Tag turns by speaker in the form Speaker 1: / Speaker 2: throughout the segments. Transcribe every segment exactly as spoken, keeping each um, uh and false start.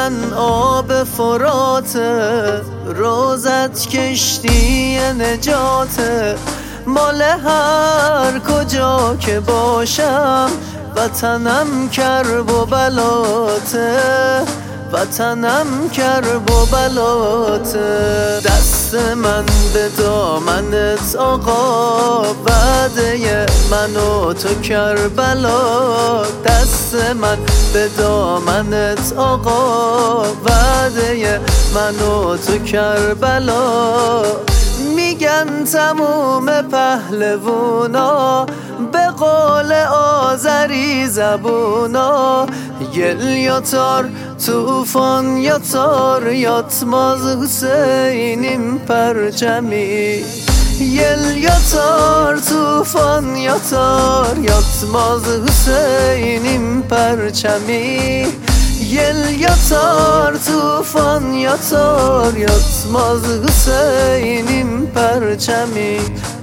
Speaker 1: من آب فراته، روزت کشتی نجاته. مال هر کجا که باشم وطنم کرب و بلاته، وطنم کرب و بلاته. دست من به دامنت آقا، وعده من و تو کربلا. دست من به دامنت آقا، وعده من و تو کربلا. میگن تموم پهلوونا به قول آذری زبونا، گل یا تار توفان یا تار یاتماز حسینیم پرچمی. یل یا تار توفان یا تار یاتماز حسینیم پرچمی. یل یا تار توفان یا تار یاتماز حسینیم پرچمی.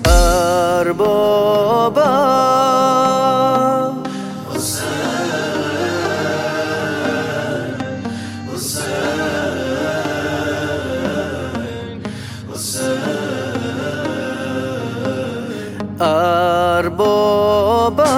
Speaker 1: اربابا اربابا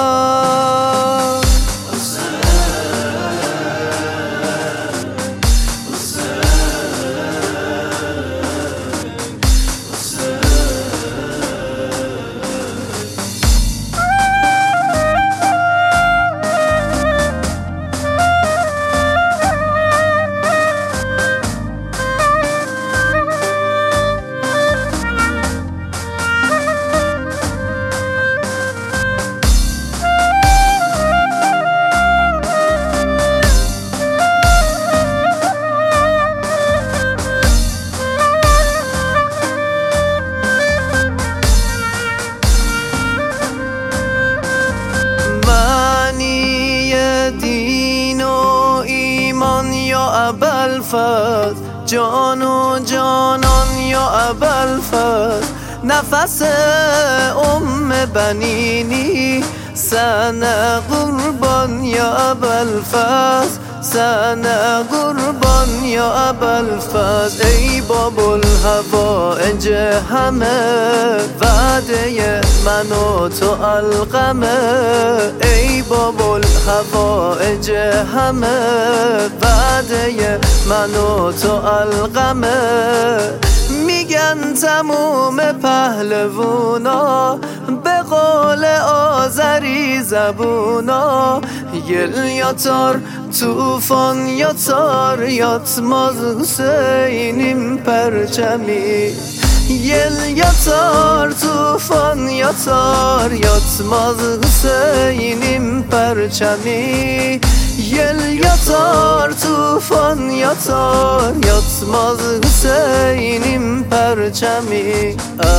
Speaker 1: ابوالفضل، جان و جانان یا ابوالفضل. نفس ام بنینی سنه قربان یا ابوالفضل، سنه قربان یا ابوالفضل. ای باب الحوائج همه، وعده من و تو القمه. ای باب الحوائج همه، وعده من و تو القمه. میگن تموم پهلوونا به قول آذری زبونا، گل یا تار توفان یا تار یاتماز حسینیم پرچمی. یل یا تار توفان یا تار یاتماز حسینیم پرچمی. یل یا تار توفان یا تار یاتماز حسینیم پرچمی.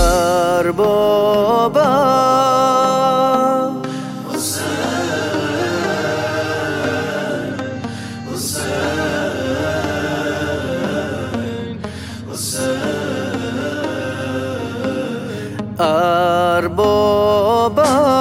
Speaker 1: اربابا اربابا